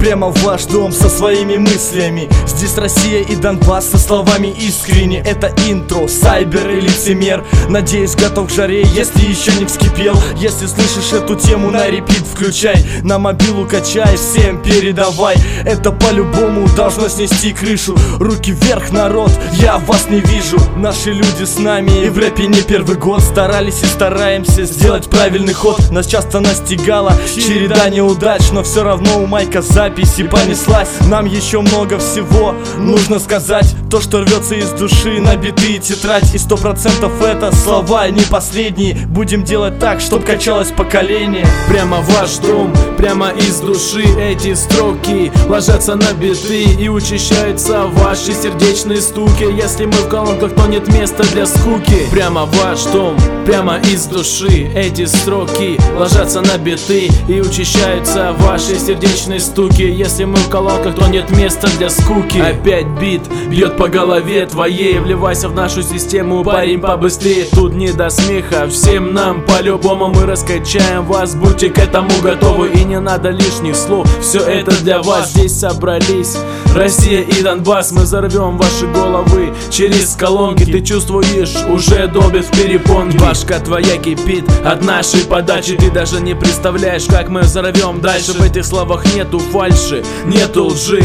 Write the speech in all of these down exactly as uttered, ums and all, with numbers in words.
прямо в ваш дом со своими мыслями. Здесь Россия и Донбасс со словами искренне. Это интро, сайбер и лицемер. Надеюсь, готов к жаре, если еще не вскипел. Если слышишь эту тему, на репит включай, на мобилу качай, всем передавай. Это по-любому должно снести крышу. Руки вверх, народ, я вас не вижу. Наши люди с нами и в рэпе не первый год. Старались и стараемся сделать правильный ход. Нас часто настигала череда неудач, но все равно у майка записи понеслась. Нам еще много всего нужно сказать. То, что рвется из души на биты и тетрадь. И сто процентов это слова не последние. Будем делать так, чтоб качалось поколение. Прямо в ваш дом, прямо из души эти строки ложатся на биты и учащаются ваши сердечные стуки. Если мы в колонках, то нет места для скуки. Прямо в ваш дом, прямо из души эти строки ложатся на биты и учащаются ваши сердечные стуки. Если мы в колонках, то нет места для скуки. Опять бит бьет по голове твоей. Вливайся в нашу систему, парень, побыстрее. Тут не до смеха, всем нам по-любому мы раскачаем вас. Будьте к этому готовы и не надо лишних слов. Все это для вас, здесь собрались Россия и Донбасс. Мы взорвем ваши головы через колонки. Ты чувствуешь, уже долбит в перепонки. Башка твоя кипит от нашей подачи. Ты даже не представляешь, как мы взорвем дальше. В этих словах нету фальши, нету лжи.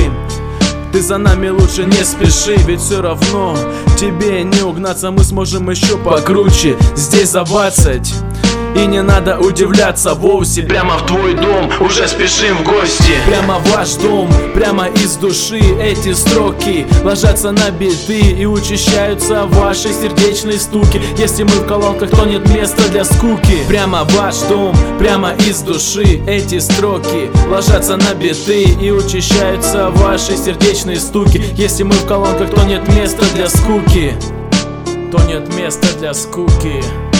Ты за нами лучше не спеши, ведь все равно тебе не угнаться. Мы сможем еще покруче здесь забацать. И не надо удивляться вовсе. Прямо в твой дом уже спешим в гости. Прямо в ваш дом, прямо из души эти строки ложатся на биты и учащаются ваши сердечные стуки. Если мы в колонках, то нет места для скуки. Прямо в ваш дом, прямо из души эти строки ложатся на биты и учащаются ваши сердечные стуки. Если мы в колонках, то нет места для скуки. То нет места для скуки.